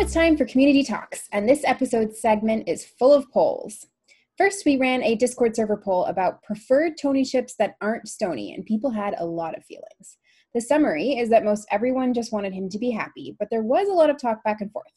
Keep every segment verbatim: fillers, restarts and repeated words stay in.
it's time for Community Talks, and this episode's segment is full of polls. First, we ran a Discord server poll about preferred Tony ships that aren't Stony, and people had a lot of feelings. The summary is that most everyone just wanted him to be happy, but there was a lot of talk back and forth.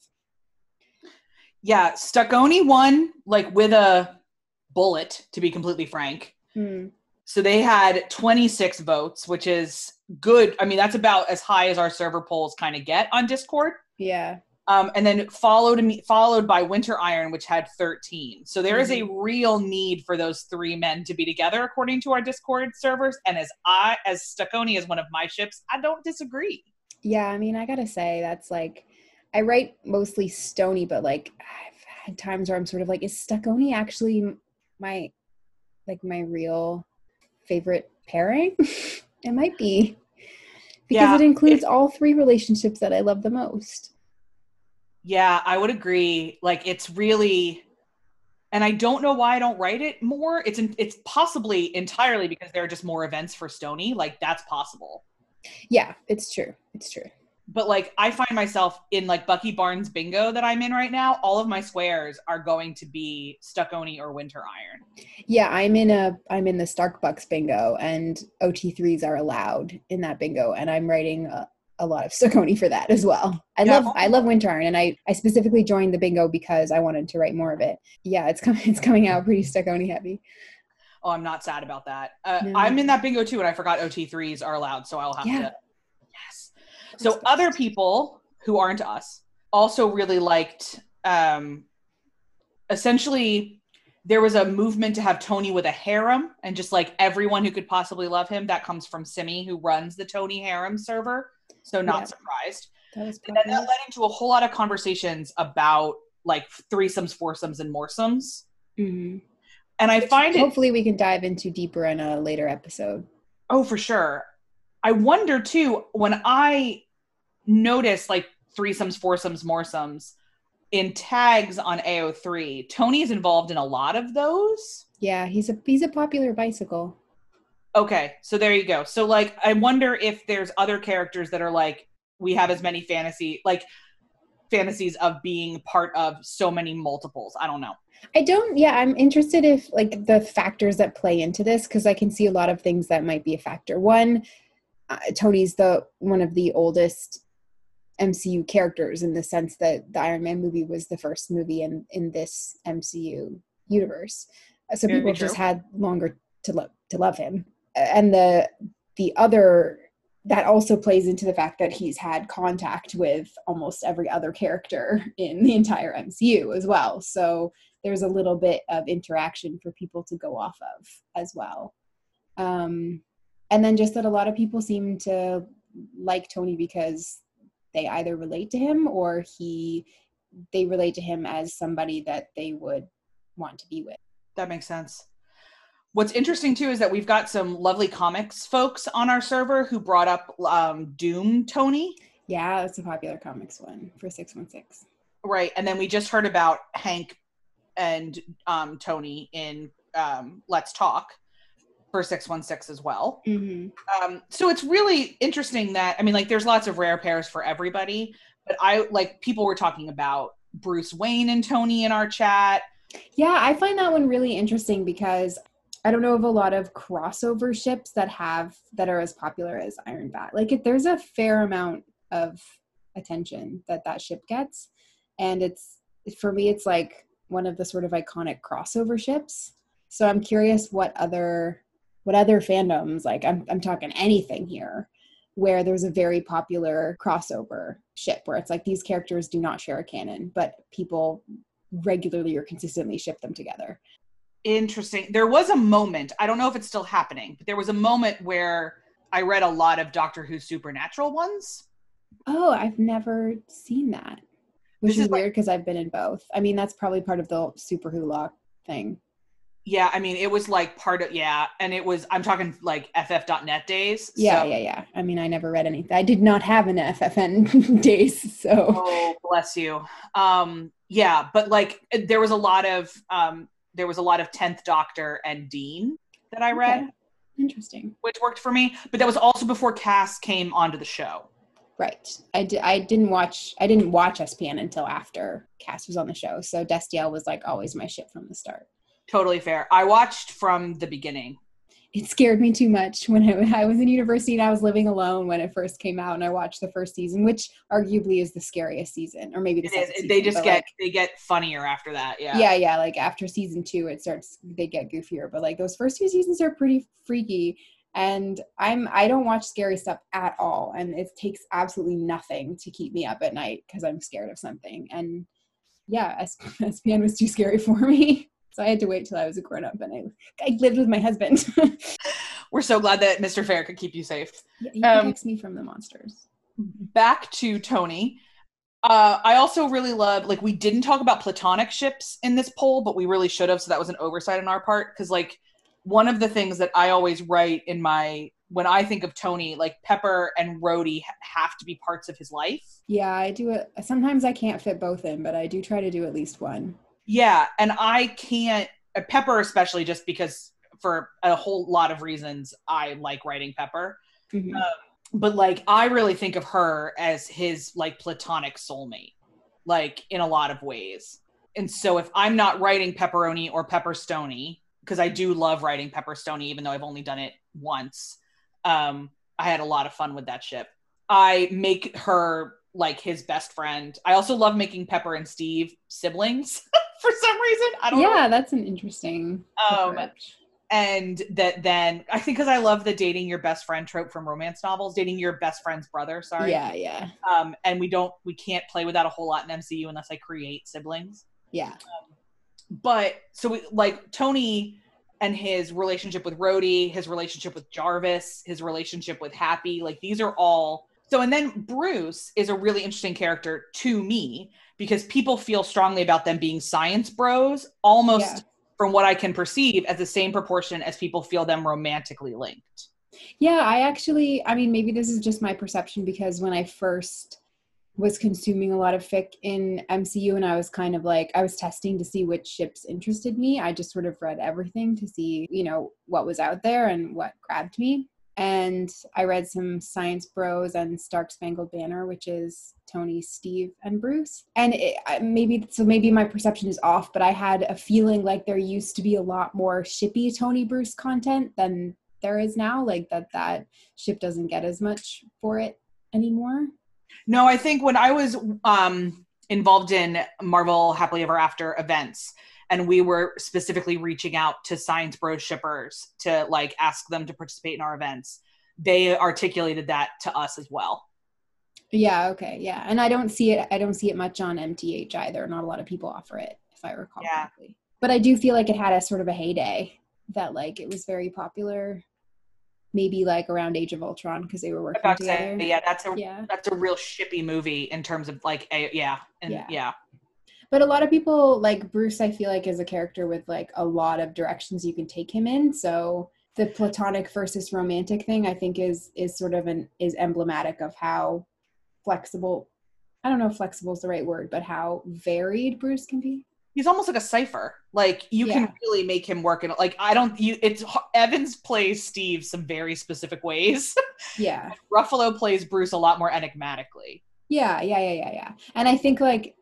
Yeah, Stuckony won, like, with a bullet, to be completely frank. Hmm. So they had twenty-six votes, which is good. I mean, that's about as high as our server polls kind of get on Discord. Yeah. Um, and then followed followed by Winter Iron, which had thirteen. So there is a Mm-hmm. real need for those three men to be together, according to our Discord servers. And as I, as Stuckony is one of my ships, I don't disagree. Yeah, I mean, I gotta say, that's like, I write mostly Stony, but like, I've had times where I'm sort of like, is Stuckony actually my, like, my real favorite pairing? It might be. Because Yeah, it includes it- all three relationships that I love the most. Yeah, I would agree. Like, it's really, and I don't know why I don't write it more. It's it's possibly entirely because there are just more events for Stony. Like, that's possible. Yeah, it's true. It's true. But like, I find myself in like Bucky Barnes bingo that I'm in right now. All of my squares are going to be Stuckony or Winter Iron. Yeah, I'm in a I'm in the Starkbucks bingo, and O T threes are allowed in that bingo, and I'm writing a, a lot of Stuckony for that as well. I Yeah. love I love Winter Iron, and I, I specifically joined the bingo because I wanted to write more of it. Yeah, it's coming it's coming out pretty Stuckony heavy. Oh, I'm not sad about that. Uh, No. I'm in that bingo too, and I forgot O T threes are allowed, so I'll have Yeah. to. Yes. So other people who aren't us also really liked, um, essentially, there was a movement to have Tony with a harem, and just like everyone who could possibly love him. That comes from Simi, who runs the Tony harem server. So not Yeah. surprised. That was And then popular. that led into a whole lot of conversations about like threesomes, foursomes, and moresomes. Mm-hmm. And I find it. Hopefully we can dive into deeper in a later episode. Oh, for sure. I wonder too, when I notice like threesomes, foursomes, moresomes in tags on A O three, Tony is involved in a lot of those. Yeah, he's a he's a popular bicycle. Okay, so there you go. So like, I wonder if there's other characters that are like, we have as many fantasy, like fantasies of being part of so many multiples. I don't know. I don't, yeah, I'm interested if, like, the factors that play into this, because I can see a lot of things that might be a factor. One, uh, Tony's the one of the oldest M C U characters in the sense that the Iron Man movie was the first movie in, in this M C U universe. So Very people have true. just had longer to love to love him. And the the other, that also plays into the fact that he's had contact with almost every other character in the entire M C U as well. So there's a little bit of interaction for people to go off of as well. Um, and then just that a lot of people seem to like Tony because they either relate to him or he they relate to him as somebody that they would want to be with. That makes sense. What's interesting too is that we've got some lovely comics folks on our server who brought up um, Doom Tony. Yeah, that's a popular comics one for six one six. Right. And then we just heard about Hank and um, Tony in um, Let's Talk for six one six as well. Mm-hmm. Um, so it's really interesting that, I mean, like, there's lots of rare pairs for everybody, but I, like, people were talking about Bruce Wayne and Tony in our chat. Yeah, I find that one really interesting because I don't know of a lot of crossover ships that have, that are as popular as Iron Bat. Like, it, there's a fair amount of attention that that ship gets. And it's, for me, it's like one of the sort of iconic crossover ships. So I'm curious what other, what other fandoms, like I'm, I'm talking anything here, where there's a very popular crossover ship where it's like these characters do not share a canon, but people regularly or consistently ship them together. Interesting. There was a moment, I don't know if it's still happening, but there was a moment where I read a lot of Doctor Who Supernatural ones. Oh, I've never seen that. Which This is, is like- weird because I've been in both. I mean, that's probably part of the Super Who Lock thing. Yeah, I mean, it was like part of, yeah, and it was, I'm talking like F F dot net days. Yeah, so. yeah, yeah. I mean, I never read anything. I did not have an F F N days, so. Oh, bless you. Um, yeah, but like there was a lot of, um, there was a lot of tenth Doctor and Dean that I read. Okay. Interesting. Which worked for me, but that was also before Cass came onto the show. Right. I, di- I didn't watch I didn't watch S P N until after Cass was on the show. So Destiel was like always my ship from the start. Totally fair. I watched from the beginning. It scared me too much when I, I was in university and I was living alone when it first came out, and I watched the first season, which arguably is the scariest season, or maybe the It second is. season. They just but, get like, they get funnier after that. Yeah. yeah, yeah. Like after season two, it starts they get goofier, but like those first two seasons are pretty freaky. And I'm I don't watch scary stuff at all, and it takes absolutely nothing to keep me up at night because I'm scared of something. And yeah, S- SPN was too scary for me, so I had to wait till I was a grown up, and I I lived with my husband. We're so glad that Mister Fair could keep you safe. Yeah, he Um, protects me from the monsters. Back to Tony. Uh, I also really love, like, we didn't talk about platonic ships in this poll, but we really should have, so that was an oversight on our part, because, like, one of the things that I always write in my, when I think of Tony, like, Pepper and Rhodey have to be parts of his life. Yeah, I do it. Sometimes I can't fit both in, but I do try to do at least one. Yeah, and I can't, uh, Pepper especially, just because for a whole lot of reasons, I like writing Pepper. Mm-hmm. Um, but like, I really think of her as his like platonic soulmate, like in a lot of ways. And so if I'm not writing Pepperoni or Pepperstony, because I do love writing Pepperstony, even though I've only done it once, um, I had a lot of fun with that ship. I make her like his best friend. I also love making Pepper and Steve siblings for some reason. I don't yeah, know. Yeah, that's an interesting Um, approach. And that then, I think because I love the dating your best friend trope from romance novels, dating your best friend's brother, sorry. Yeah, yeah. Um, and we don't, we can't play with that a whole lot in M C U unless I create siblings. Yeah. Um, but, so we, like, Tony and his relationship with Rhodey, his relationship with Jarvis, his relationship with Happy, like, these are all, so, and then Bruce is a really interesting character to me, because people feel strongly about them being science bros, almost... Yeah. From what I can perceive, as the same proportion as people feel them romantically linked. Yeah, I actually, I mean, maybe this is just my perception, because when I first was consuming a lot of fic in M C U and I was kind of like, I was testing to see which ships interested me. I just sort of read everything to see, you know, what was out there and what grabbed me. And I read some Science Bros and Stark Spangled Banner, which is Tony, Steve, and Bruce. And it, maybe, so maybe my perception is off, but I had a feeling like there used to be a lot more shippy Tony Bruce content than there is now. Like that, that ship doesn't get as much for it anymore. No, I think when I was um, involved in Marvel Happily Ever After events, and we were specifically reaching out to Science Bros shippers to like ask them to participate in our events, they articulated that to us as well. Yeah. Okay. Yeah. And I don't see it. I don't see it much on M T H either. Not a lot of people offer it, if I recall yeah. correctly. But I do feel like it had a sort of a heyday, that like it was very popular, maybe like around Age of Ultron, because they were working About together. Say, yeah, that's a yeah. that's a real shippy movie in terms of like a, yeah and yeah. yeah. But a lot of people, like Bruce, I feel like is a character with like a lot of directions you can take him in. So the platonic versus romantic thing, I think, is is sort of an is emblematic of how flexible. I don't know if flexible is the right word, but how varied Bruce can be. He's almost like a cipher. Like you yeah. can really make him work in like I don't you it's Evans plays Steve some very specific ways. Yeah. Ruffalo plays Bruce a lot more enigmatically. Yeah, yeah, yeah, yeah, yeah. And I think like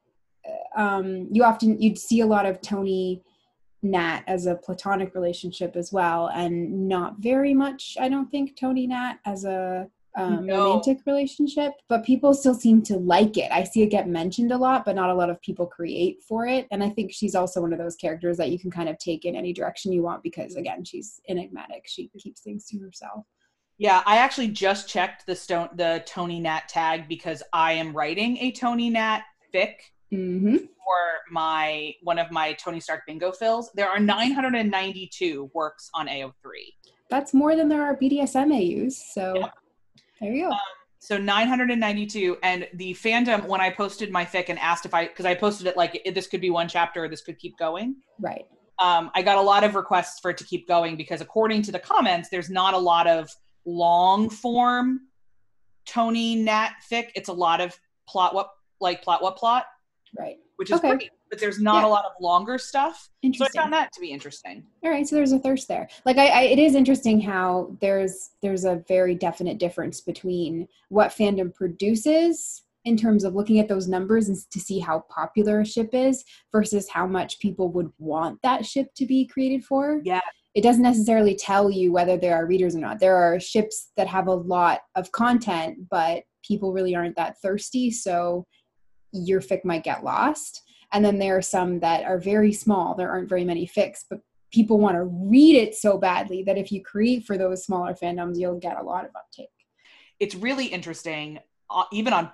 um you often you'd see a lot of Tony Nat as a platonic relationship as well, and not very much, I don't think, Tony Nat as a Um, no. romantic relationship, but people still seem to like it. I see it get mentioned a lot, but not a lot of people create for it. And I think she's also one of those characters that you can kind of take in any direction you want, because again, she's enigmatic. She keeps things to herself. Yeah, I actually just checked the stone the Tony Nat tag, because I am writing a Tony Nat fic mm-hmm. for my one of my Tony Stark bingo fills. There are nine hundred ninety-two works on A O three. That's more than there are B D S M A Us. So. Yeah. There you go. Um, so nine hundred ninety-two, and the fandom, when I posted my fic and asked if I, because I posted it like, this could be one chapter or this could keep going. Right. Um, I got a lot of requests for it to keep going, because according to the comments, there's not a lot of long form Tony Nat fic. It's a lot of plot what, like plot what plot. Right. which is Okay. great, but there's not Yeah. a lot of longer stuff. So I Interesting. found that to be interesting. All right, so there's a thirst there. Like, I, I, it is interesting how there's there's a very definite difference between what fandom produces in terms of looking at those numbers and to see how popular a ship is versus how much people would want that ship to be created for. Yeah. It doesn't necessarily tell you whether there are readers or not. There are ships that have a lot of content, but people really aren't that thirsty, so your fic might get lost. And then there are some that are very small. There aren't very many fics, but people want to read it so badly that if you create for those smaller fandoms, you'll get a lot of uptake. It's really interesting, uh, even on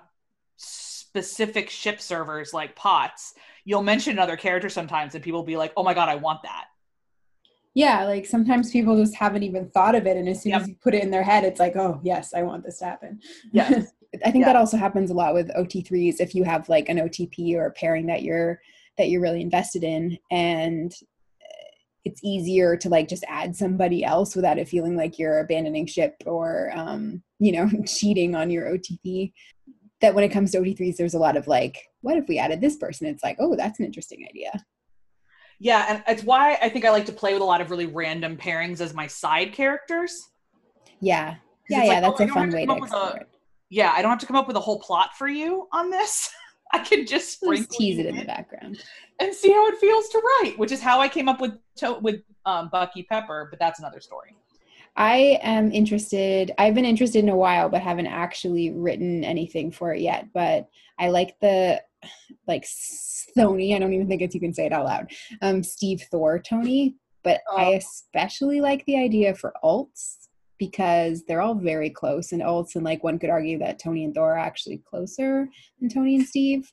specific ship servers like POTS, you'll mention another character sometimes and people will be like, oh my God, I want that. Yeah, like sometimes people just haven't even thought of it. And as soon yep. as you put it in their head, it's like, oh, yes, I want this to happen. Yes. I think yeah. that also happens a lot with O T threes if you have like an O T P or a pairing that you're that you're really invested in, and it's easier to like just add somebody else without it feeling like you're abandoning ship or um, you know, cheating on your O T P. That when it comes to O T threes, there's a lot of like, what if we added this person? It's like, oh, that's an interesting idea. Yeah, and it's why I think I like to play with a lot of really random pairings as my side characters. Yeah. Yeah, yeah, like, that's oh, a fun way to explore a, it. Yeah, I don't have to come up with a whole plot for you on this. I can just sprinkle just tease it in the background and see how it feels to write, which is how I came up with to- with um, Bucky Pepper, but that's another story. I am interested. I've been interested in a while, but haven't actually written anything for it yet. But I like the like Sony. I don't even think it's you can say it out loud. Um, Steve Thor Tony, but oh. I especially like the idea for alts because they're all very close and alts, and like one could argue that Tony and Thor are actually closer than Tony and Steve.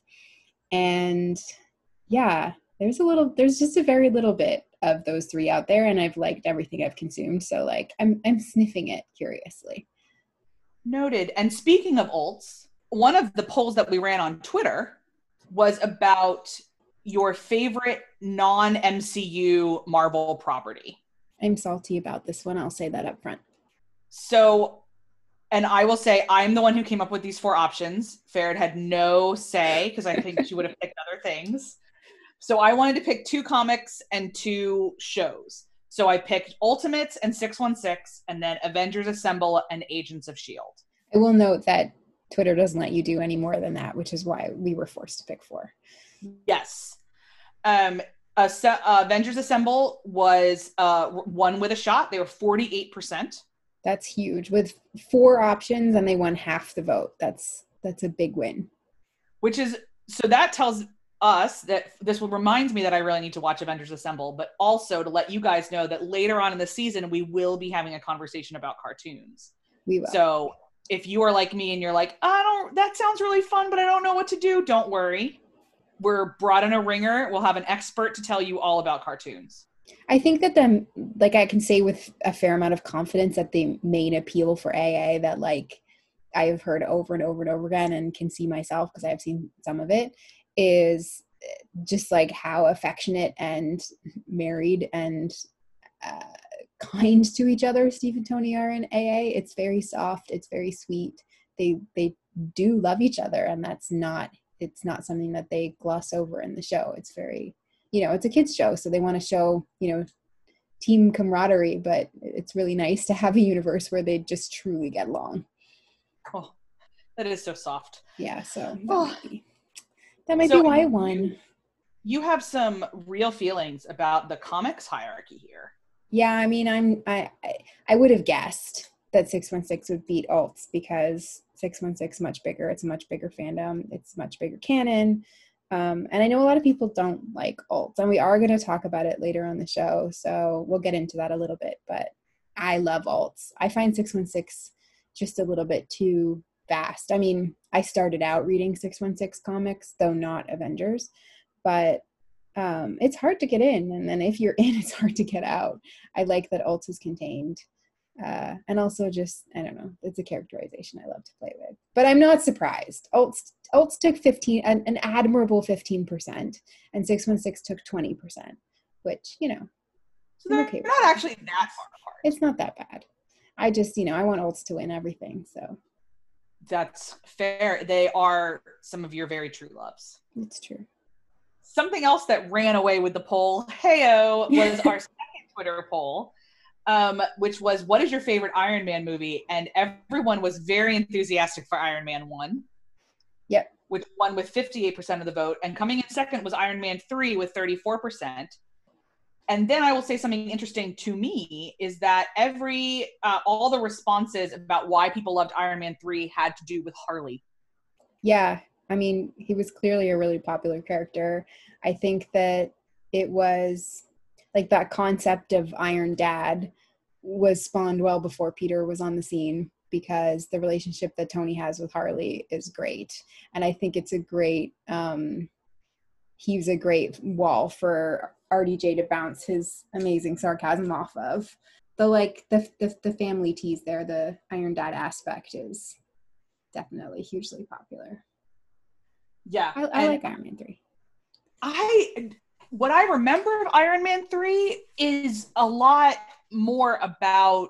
And yeah, there's a little. There's just a very little bit of those three out there, and I've liked everything I've consumed, so like I'm I'm sniffing it curiously. Noted. And speaking of alts, one of the polls that we ran on Twitter was about your favorite non-M C U Marvel property. I'm salty about this one. I'll say that up front. So, and I will say I'm the one who came up with these four options. Farrah had no say because I think she would have picked other things. So I wanted to pick two comics and two shows. So I picked Ultimates and six one six, and then Avengers Assemble and Agents of S H I E L D. I will note that Twitter doesn't let you do any more than that, which is why we were forced to pick four. Yes. Um, uh, uh, Avengers Assemble was uh, one with a shot. They were forty-eight percent. That's huge. With four options and they won half the vote. That's that's a big win. Which is, so that tells us that this will remind me that I really need to watch Avengers Assemble, but also to let you guys know that later on in the season, we will be having a conversation about cartoons. We will. So if you are like me and you're like, I don't, that sounds really fun, but I don't know what to do, don't worry. We're brought in a ringer. We'll have an expert to tell you all about cartoons. I think that the, like I can say with a fair amount of confidence that the main appeal for A A that like I have heard over and over and over again and can see myself because I've seen some of it is just like how affectionate and married and uh, kind to each other Steve and Tony are in A A. It's very soft. It's very sweet. They they do love each other, and that's not it's not something that they gloss over in the show. It's very, you know, it's a kids show, so they want to show, you know, team camaraderie, but it's really nice to have a universe where they just truly get along. Oh, that is so soft. Yeah, so that oh. might be, that might so be why I won. You have some real feelings about the comics hierarchy here. Yeah, I mean, I'm I I, I would have guessed that six one six would beat alts because six one six is much bigger. It's a much bigger fandom. It's much bigger canon. Um, and I know a lot of people don't like alts, and we are going to talk about it later on the show, so we'll get into that a little bit, but I love alts. I find six one six just a little bit too fast. I mean, I started out reading six one six comics, though not Avengers, but um, it's hard to get in, and then if you're in, it's hard to get out. I like that alts is contained. Uh, and also just, I don't know, it's a characterization I love to play with. But I'm not surprised. Alts, alts took fifteen, an, an admirable fifteen percent, and six one six took twenty percent, which, you know. So they're okay not actually that far apart. It's not that bad. I just, you know, I want alts to win everything, so. That's fair. They are some of your very true loves. It's true. something else that ran away with the poll, heyo, was our second Twitter poll, um, which was, what is your favorite Iron Man movie? And everyone was very enthusiastic for Iron Man one. Yep. Which won with fifty-eight percent of the vote. And coming in second was Iron Man three with thirty-four percent. And then I will say something interesting to me is that every, uh, all the responses about why people loved Iron Man three had to do with Harley. Yeah. I mean, he was clearly a really popular character. I think that it was like that concept of Iron Dad was spawned well before Peter was on the scene, because the relationship that Tony has with Harley is great. And I think it's a great, um, he's a great wall for R D J to bounce his amazing sarcasm off of. The like the, the the family tease there, the Iron Dad aspect is definitely hugely popular. Yeah. I, I like Iron Man three. I what I remember of Iron Man three is a lot more about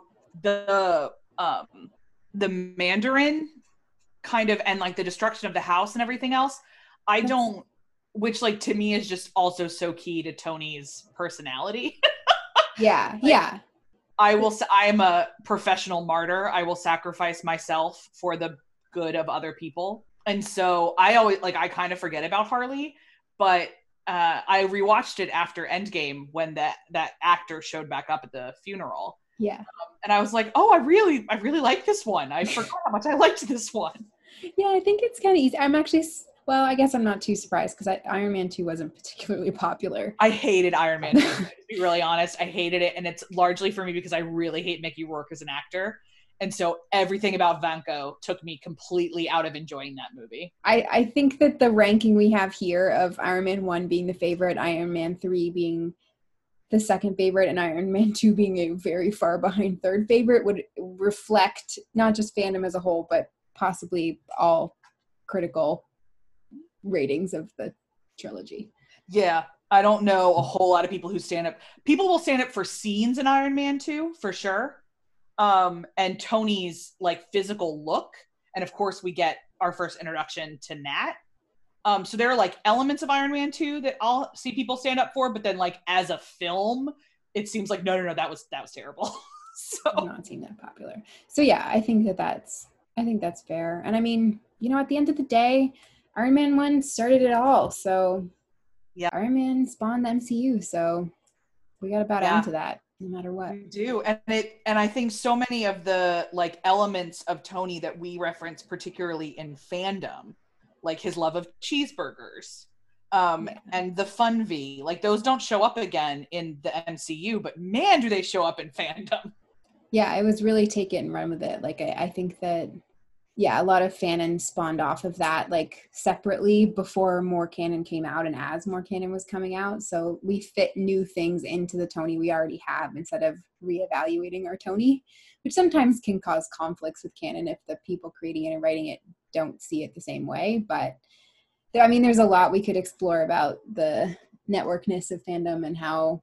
the um the Mandarin kind of, and like the destruction of the house and everything else. I That's, don't which like to me is just also so key to Tony's personality. yeah, like, yeah. I will I am a professional martyr. I will sacrifice myself for the good of other people. And so I always like I kind of forget about Harley, but uh I rewatched it after Endgame when that that actor showed back up at the funeral. Yeah. Um, and I was like, "Oh, I really I really like this one. I forgot how much I liked this one." Yeah, I think it's kind of easy. I'm actually Well, I guess I'm not too surprised, because Iron Man two wasn't particularly popular. I hated Iron Man two, to be really honest. I hated it, and it's largely for me because I really hate Mickey Rourke as an actor. And so everything about Vanko took me completely out of enjoying that movie. I, I think that the ranking we have here of Iron Man one being the favorite, Iron Man three being the second favorite, and Iron Man two being a very far behind third favorite would reflect not just fandom as a whole, but possibly all critical ratings of the trilogy. Yeah, I don't know a whole lot of people who stand up. People will stand up for scenes in Iron Man two, for sure. Um, and Tony's like physical look. And of course we get our first introduction to Nat. Um, so there are like elements of Iron Man two that I'll see people stand up for, but then like as a film, it seems like, no, no, no, that was, that was terrible. So I'm not seeing that popular. So yeah, I think that that's, I think that's fair. And I mean, you know, at the end of the day, Iron Man one started it all. So yeah, Iron Man spawned the M C U. So we got to bow down yeah. to that no matter what. We do. And it, and I think so many of the like elements of Tony that we reference, particularly in fandom, like his love of cheeseburgers, um, yeah. and the Fun V, like those don't show up again in the M C U, but man, do they show up in fandom. Yeah, I was really take it and run with it. Like, I, I think that, yeah, a lot of fanon spawned off of that, like separately before more canon came out and as more canon was coming out. So we fit new things into the Tony we already have instead of reevaluating our Tony, which sometimes can cause conflicts with canon if the people creating it and writing it don't see it the same way. But I mean, there's a lot we could explore about the networkness of fandom and how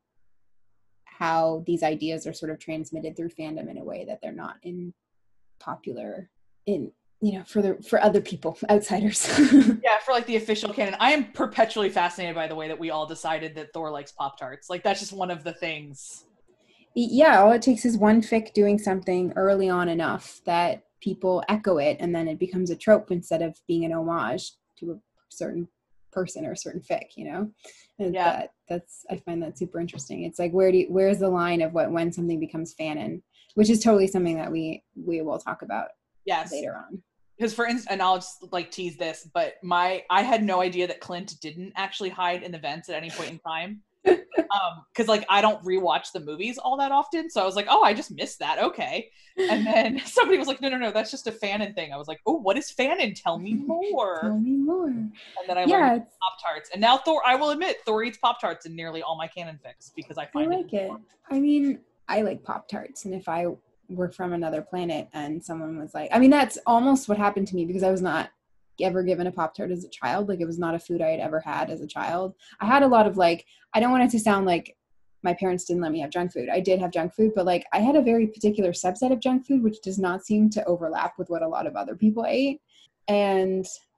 how these ideas are sort of transmitted through fandom in a way that they're not in popular in, you know, for the for other people, outsiders. Yeah, for like the official canon. I am perpetually fascinated by the way that we all decided that Thor likes Pop-Tarts. Like that's just one of the things. Yeah, all it takes is one fic doing something early on enough that people echo it, and then it becomes a trope instead of being an homage to a certain person or a certain fic, you know? And yeah. that, that's, I find that super interesting. It's like, where do you, where's the line of what, when something becomes fanon, which is totally something that we, we will talk about yes. later on. Because for instance, and I'll just like tease this, but my, I had no idea that Clint didn't actually hide in the vents at any point in time. um, cause like, I don't rewatch the movies all that often. So I was like, oh, I just missed that. Okay. And then somebody was like, no, no, no, that's just a fanon thing. I was like, oh, what is fanon? Tell me more. Tell me more. And then I yeah, learned Pop-Tarts. And now Thor, I will admit, Thor eats Pop-Tarts in nearly all my canon fics because I find I like it. it. I mean, I like Pop-Tarts. And if I were from another planet and someone was like, I mean, that's almost what happened to me because I was not ever given a Pop-Tart as a child. Like, it was not a food I had ever had as a child. I had a lot of like, I don't want it to sound like my parents didn't let me have junk food. I did have junk food, but like I had a very particular subset of junk food, which does not seem to overlap with what a lot of other people ate. And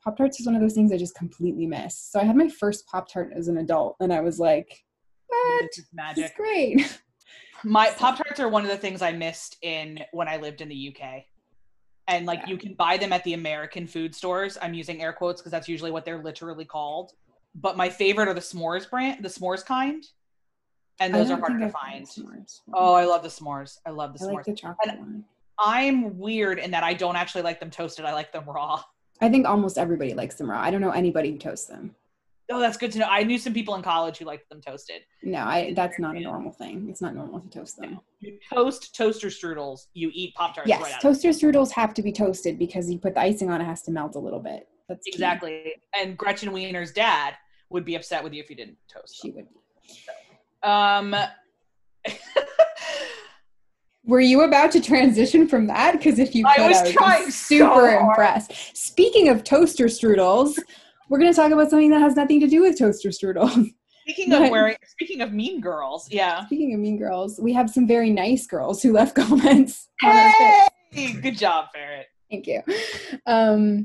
Pop-Tarts is one of those things I just completely miss. So I had my first Pop-Tart as an adult, and I was like, what? This is magic. This is great. My Pop-Tarts are one of the things I missed in when I lived in the U K. And like, yeah. You can buy them at the American food stores. I'm using air quotes because that's usually what they're literally called. But my favorite are the s'mores brand, the s'mores kind. And those are hard to find. Oh, I love the s'mores. I love the I s'mores. like the chocolate and one. I'm weird in that I don't actually like them toasted. I like them raw. I think almost everybody likes them raw. I don't know anybody who toasts them. Oh, that's good to know. I knew some people in college who liked them toasted. No, I that's not a normal thing. It's not normal to toast them. You toast toaster strudels. You eat Pop-Tarts yes, right out toaster strudels have to be toasted because you put the icing on, it has to melt a little bit. That's exactly. Key. And Gretchen Wiener's dad would be upset with you if you didn't toast She them. would. So, um... Were you about to transition from that? Because if you could, I was I would trying be super so impressed. Speaking of toaster strudels, we're going to talk about something that has nothing to do with toaster strudels. Speaking but, of wearing, speaking of mean girls, yeah. Speaking of mean girls, we have some very nice girls who left comments. Hey, good job, Ferret. Thank you. Um,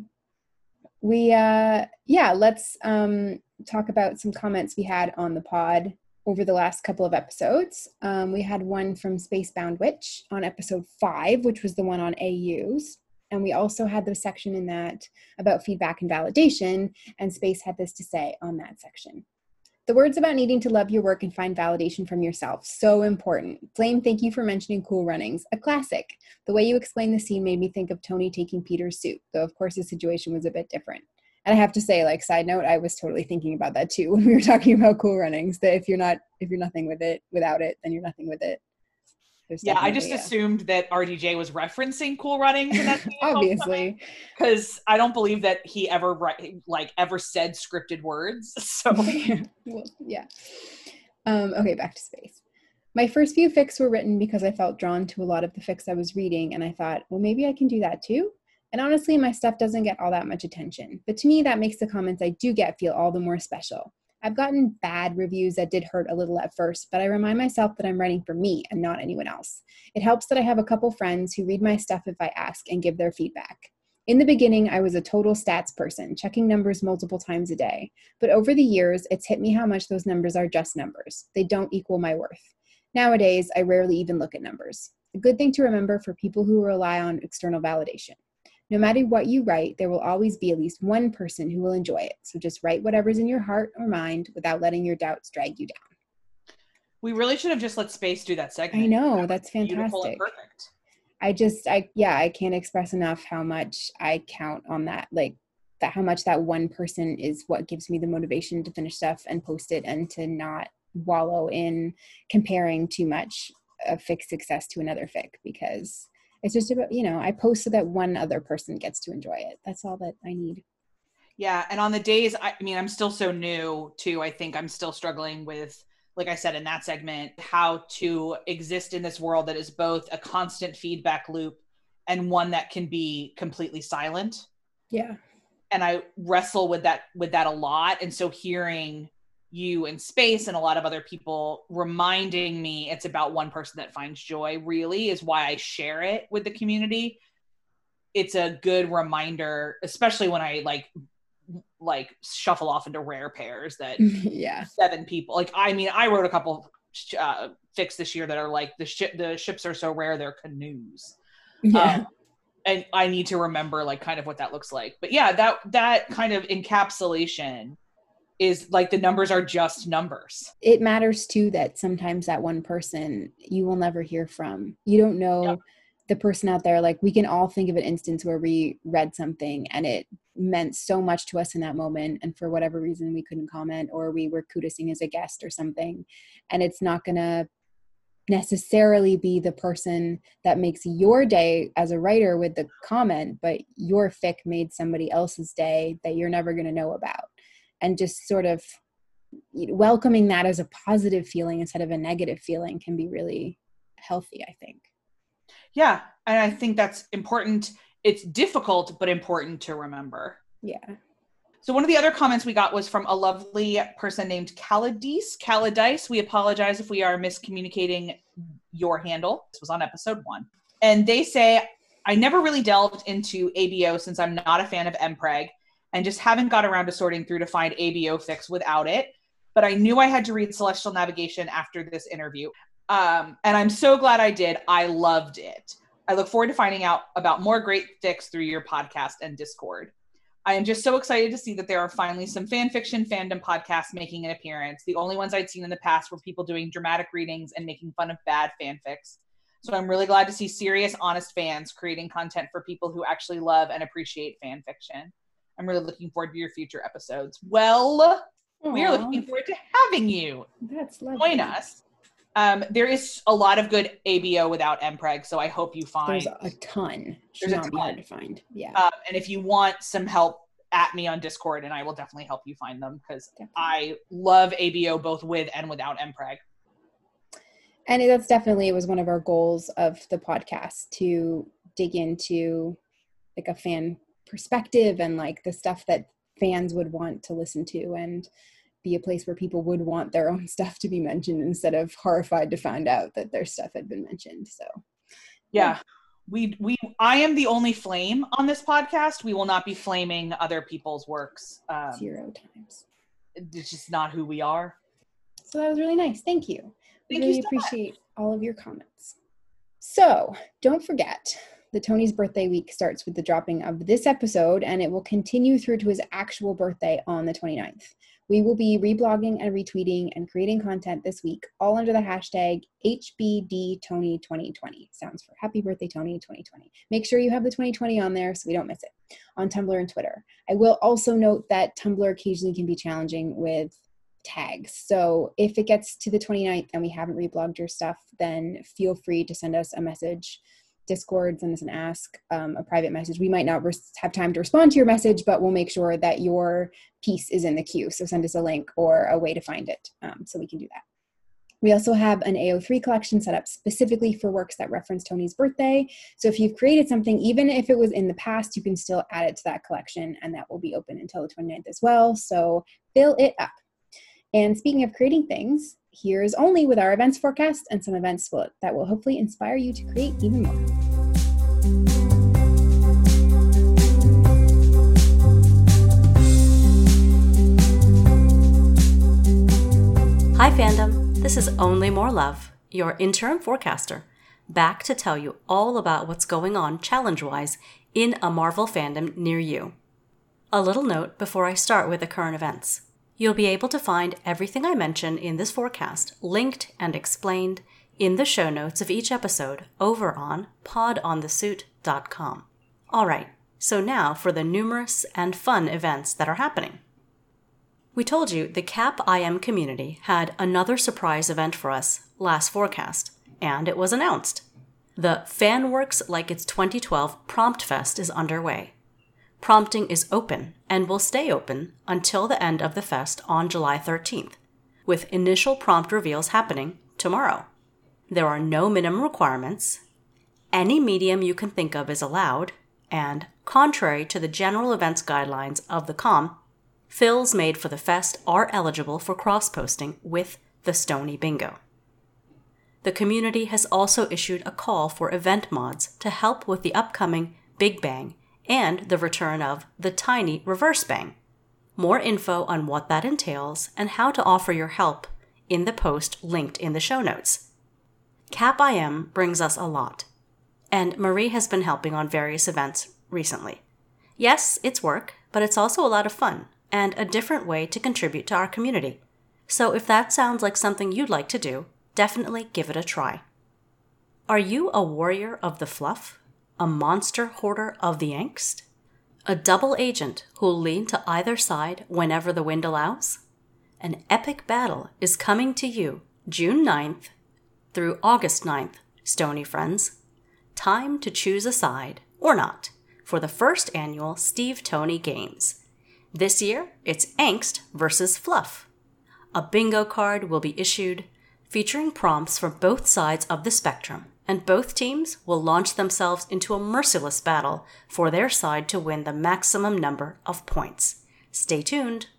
we, uh, yeah, let's um, talk about some comments we had on the pod over the last couple of episodes. Um, we had one from Spacebound Witch on episode five, which was the one on A Us. And we also had the section in that about feedback and validation, and Space had this to say on that section. The words about needing to love your work and find validation from yourself, so important. Flame, thank you for mentioning Cool Runnings, a classic. The way you explained the scene made me think of Tony taking Peter's suit, though of course the situation was a bit different. And I have to say, like, side note, I was totally thinking about that too when we were talking about Cool Runnings, that if you're not, if you're nothing with it, without it, then you're nothing with it. There's yeah, I just a, assumed that R D J was referencing Cool Runnings. And that's obviously. Because I don't believe that he ever, like, ever said scripted words. So, well, yeah. Um, okay, back to Space. My first few fics were written because I felt drawn to a lot of the fics I was reading, and I thought, well, maybe I can do that too. And honestly, my stuff doesn't get all that much attention. But to me, that makes the comments I do get feel all the more special. I've gotten bad reviews that did hurt a little at first, but I remind myself that I'm writing for me and not anyone else. It helps that I have a couple friends who read my stuff if I ask and give their feedback. In the beginning, I was a total stats person, checking numbers multiple times a day. But over the years, it's hit me how much those numbers are just numbers. They don't equal my worth. Nowadays, I rarely even look at numbers. A good thing to remember for people who rely on external validation. No matter what you write, there will always be at least one person who will enjoy it. So just write whatever's in your heart or mind without letting your doubts drag you down. We really should have just let Space do that segment. I know, that's fantastic. Beautiful and perfect. I just, I yeah, I can't express enough how much I count on that. Like, that how much that one person is what gives me the motivation to finish stuff and post it and to not wallow in comparing too much a fic success to another fic, because it's just about, you know, I post so that one other person gets to enjoy it. That's all that I need. Yeah. And on the days, I mean, I'm still so new too. I think I'm still struggling with, like I said, in that segment, how to exist in this world that is both a constant feedback loop and one that can be completely silent. Yeah. And I wrestle with that, with that a lot. And so hearing you in Space and a lot of other people reminding me it's about one person that finds joy really is why I share it with the community. It's a good reminder, especially when I like like shuffle off into rare pairs that yeah seven people, like, I mean, I wrote a couple uh fics this year that are like the ship the ships are so rare they're canoes. Yeah. Um, and I need to remember like kind of what that looks like. But yeah, that that kind of encapsulation is like the numbers are just numbers. It matters too that sometimes that one person you will never hear from. You don't know yep. the person out there. Like, we can all think of an instance where we read something and it meant so much to us in that moment, and for whatever reason we couldn't comment, or we were kudosing as a guest or something, and it's not gonna necessarily be the person that makes your day as a writer with the comment, but your fic made somebody else's day that you're never going to know about. And just sort of welcoming that as a positive feeling instead of a negative feeling can be really healthy, I think. Yeah. And I think that's important. It's difficult, but important to remember. Yeah. So one of the other comments we got was from a lovely person named Caladice. Caladice, we apologize if we are miscommunicating your handle. This was on episode one. And they say, I never really delved into A B O since I'm not a fan of M P R E G, and just haven't got around to sorting through to find A B O fics without it. But I knew I had to read Celestial Navigation after this interview. Um, and I'm so glad I did. I loved it. I look forward to finding out about more great fics through your podcast and Discord. I am just so excited to see that there are finally some fan fiction fandom podcasts making an appearance. The only ones I'd seen in the past were people doing dramatic readings and making fun of bad fanfics. So I'm really glad to see serious, honest fans creating content for people who actually love and appreciate fan fiction. I'm really looking forward to your future episodes. Well, Aww. We are looking forward to having you. That's lovely. Join us. Um, there is a lot of good A B O without M P R E G, so I hope you find... There's a ton. Should There's not a be ton. hard to find. Yeah. Um, and if you want some help, at me on Discord, and I will definitely help you find them, because I love A B O both with and without M P R E G. And that's definitely, it was one of our goals of the podcast, to dig into like a fan perspective and like the stuff that fans would want to listen to, and be a place where people would want their own stuff to be mentioned instead of horrified to find out that their stuff had been mentioned. So yeah, yeah. we we I am the only flame on this podcast. We will not be flaming other people's works. Um, Zero times. It's just not who we are. So that was really nice. Thank you. Thank really you so appreciate much. all of your comments. So don't forget, the Tony's birthday week starts with the dropping of this episode, and it will continue through to his actual birthday on the twenty-ninth. We will be reblogging and retweeting and creating content this week, all under the hashtag H B D Tony twenty twenty. Sounds for Happy Birthday Tony twenty twenty. Make sure you have the twenty twenty on there so we don't miss it, on Tumblr and Twitter. I will also note that Tumblr occasionally can be challenging with tags. So if it gets to the twenty-ninth and we haven't reblogged your stuff, then feel free to send us a message. Discord, send us an ask, um, a private message. We might not res- have time to respond to your message, but we'll make sure that your piece is in the queue. So send us a link or a way to find it, um, so we can do that. We also have an A O three collection set up specifically for works that reference Tony's birthday. So if you've created something, even if it was in the past, you can still add it to that collection, and that will be open until the twenty-ninth as well. So fill it up. And speaking of creating things, here's Only with our events forecast and some events that will hopefully inspire you to create even more. Hi fandom, this is Only More Love, your interim forecaster, back to tell you all about what's going on challenge-wise in a Marvel fandom near you. A little note before I start with the current events. You'll be able to find everything I mention in this forecast linked and explained in the show notes of each episode over on pod on the suit dot com. Alright, so now for the numerous and fun events that are happening. We told you the Cap I M community had another surprise event for us last forecast, and it was announced. The FanWorks Like It's twenty twelve Prompt Fest is underway. Prompting is open and will stay open until the end of the fest on July thirteenth, with initial prompt reveals happening tomorrow. There are no minimum requirements. Any medium you can think of is allowed, and contrary to the general events guidelines of the C O M, fills made for the fest are eligible for cross-posting with the Stony Bingo. The community has also issued a call for event mods to help with the upcoming Big Bang and the return of the Tiny Reverse Bang. More info on what that entails and how to offer your help in the post linked in the show notes. Cap I M brings us a lot, and Marie has been helping on various events recently. Yes, it's work, but it's also a lot of fun and a different way to contribute to our community. So if that sounds like something you'd like to do, definitely give it a try. Are you a warrior of the fluff? A monster hoarder of the angst? A double agent who'll lean to either side whenever the wind allows? An epic battle is coming to you June ninth through August ninth, Stony friends. Time to choose a side, or not, for the first annual Steve Tony Games. This year, it's angst versus fluff. A bingo card will be issued, featuring prompts from both sides of the spectrum, and both teams will launch themselves into a merciless battle for their side to win the maximum number of points. Stay tuned.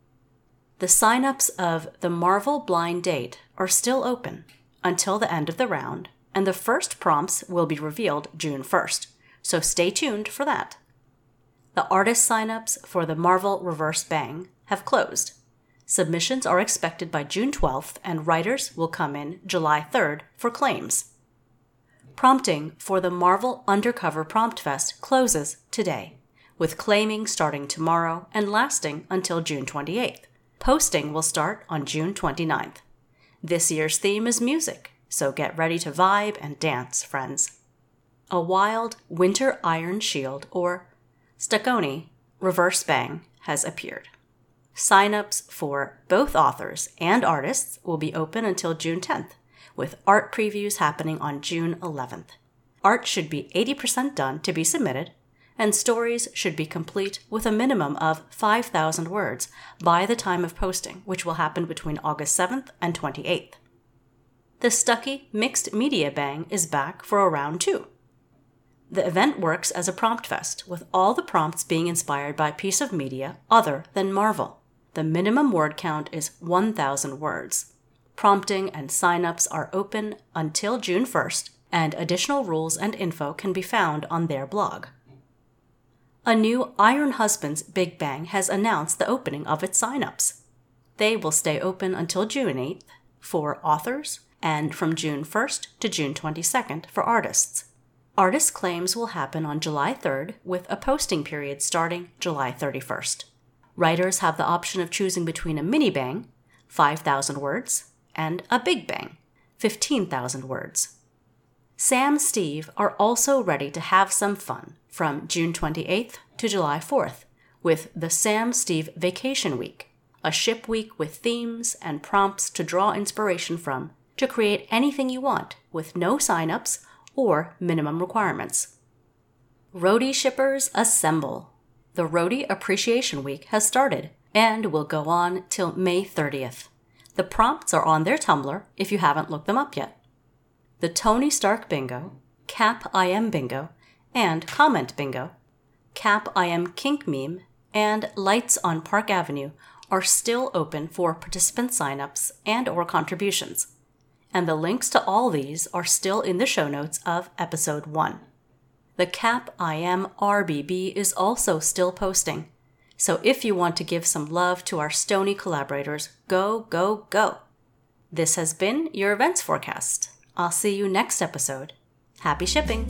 The sign-ups of the Marvel Blind Date are still open until the end of the round, and the first prompts will be revealed June first, so stay tuned for that. The artist signups for the Marvel Reverse Bang have closed. Submissions are expected by June twelfth, and writers will come in July third for claims. Prompting for the Marvel Undercover Prompt Fest closes today, with claiming starting tomorrow and lasting until June twenty-eighth. Posting will start on June twenty-ninth. This year's theme is music, so get ready to vibe and dance, friends. A wild Winter Iron Shield, or Stuckony, Reverse Bang has appeared. Signups for both authors and artists will be open until June tenth, with art previews happening on June eleventh. Art should be eighty percent done to be submitted, and stories should be complete with a minimum of five thousand words by the time of posting, which will happen between August seventh and twenty-eighth. The Stucky Mixed Media Bang is back for a round two. The event works as a prompt fest, with all the prompts being inspired by a piece of media other than Marvel. The minimum word count is one thousand words. Prompting and signups are open until June first, and additional rules and info can be found on their blog. A new Iron Husbands Big Bang has announced the opening of its signups. They will stay open until June eighth for authors and from June first to June twenty-second for artists. Artist claims will happen on July third, with a posting period starting July thirty-first. Writers have the option of choosing between a mini bang, five thousand words, and a big bang, fifteen thousand words. Sam Steve are also ready to have some fun from June twenty-eighth to July fourth with the Sam Steve Vacation Week, a ship week with themes and prompts to draw inspiration from to create anything you want with no signups or minimum requirements. Roadie shippers assemble! The Roadie Appreciation Week has started and will go on till May thirtieth. The prompts are on their Tumblr if you haven't looked them up yet. The Tony Stark Bingo, Cap I Am Bingo, and Comment Bingo, Cap I Am Kink Meme, and Lights on Park Avenue are still open for participant signups and or contributions. And the links to all these are still in the show notes of episode one. The Cap I Am R B B is also still posting, so if you want to give some love to our Stony collaborators, go, go, go. This has been your events forecast. I'll see you next episode. Happy shipping!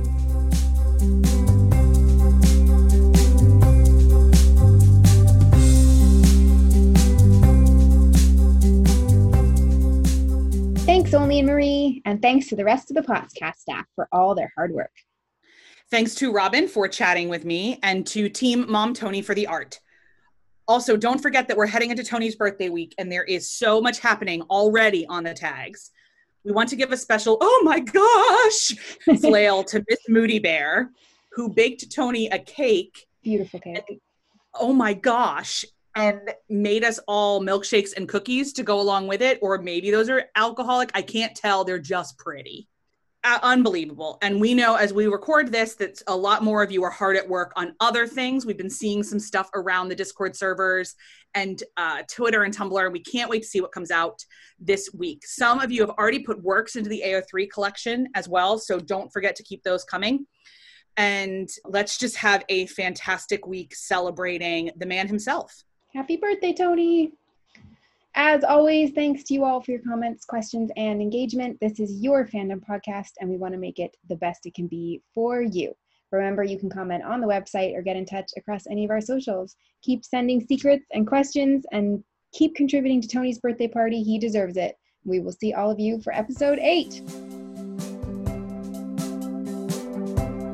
Thanks, Only and Marie, and thanks to the rest of the podcast staff for all their hard work. Thanks to Robin for chatting with me, and to Team Mom Tony for the art. Also, don't forget that we're heading into Tony's birthday week, and there is so much happening already on the tags. We want to give a special, oh my gosh, flail to Miss Moody Bear, who baked Tony a cake. Beautiful cake. And, oh my gosh. And made us all milkshakes and cookies to go along with it. Or maybe those are alcoholic. I can't tell. They're just pretty. Uh, unbelievable. And we know as we record this that a lot more of you are hard at work on other things. We've been seeing some stuff around the Discord servers and uh, Twitter and Tumblr. We can't wait to see what comes out this week. Some of you have already put works into the A O three collection as well, so don't forget to keep those coming. And let's just have a fantastic week celebrating the man himself. Happy birthday, Tony! As always, thanks to you all for your comments, questions, and engagement. This is your fandom podcast, and we want to make it the best it can be for you. Remember, you can comment on the website or get in touch across any of our socials. Keep sending secrets and questions, and keep contributing to Tony's birthday party. He deserves it. We will see all of you for episode eight.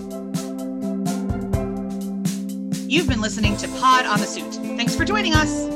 You've been listening to Pod on the Suit. Thanks for joining us.